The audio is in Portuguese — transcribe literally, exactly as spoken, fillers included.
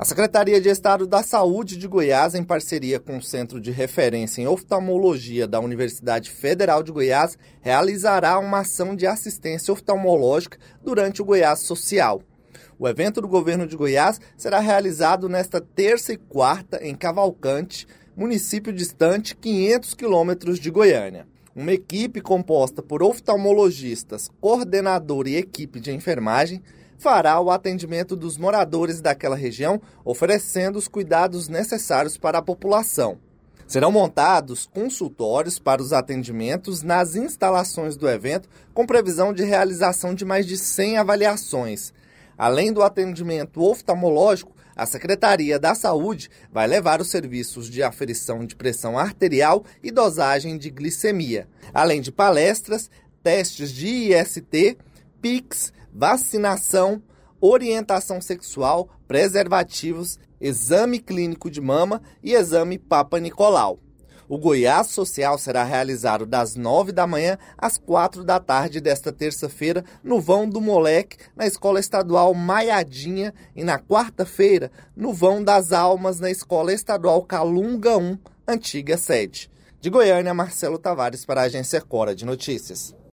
A Secretaria de Estado da Saúde de Goiás, em parceria com o Centro de Referência em Oftalmologia da Universidade Federal de Goiás, realizará uma ação de assistência oftalmológica durante o Goiás Social. O evento do governo de Goiás será realizado nesta terça e quarta em Cavalcante, município distante quinhentos quilômetros de Goiânia. Uma equipe composta por oftalmologistas, coordenador e equipe de enfermagem fará o atendimento dos moradores daquela região, oferecendo os cuidados necessários para a população. Serão montados consultórios para os atendimentos nas instalações do evento, com previsão de realização de mais de cem avaliações. Além do atendimento oftalmológico, a Secretaria da Saúde vai levar os serviços de aferição de pressão arterial e dosagem de glicemia, além de palestras, testes de I S T, Pix, vacinação, orientação sexual, preservativos, exame clínico de mama e exame Papa Nicolau. O Goiás Social será realizado das nove da manhã às quatro da tarde desta terça-feira no Vão do Moleque, na Escola Estadual Maiadinha, e na quarta-feira no Vão das Almas, na Escola Estadual Calunga um, antiga sede. De Goiânia, Marcelo Tavares para a Agência Cora de Notícias.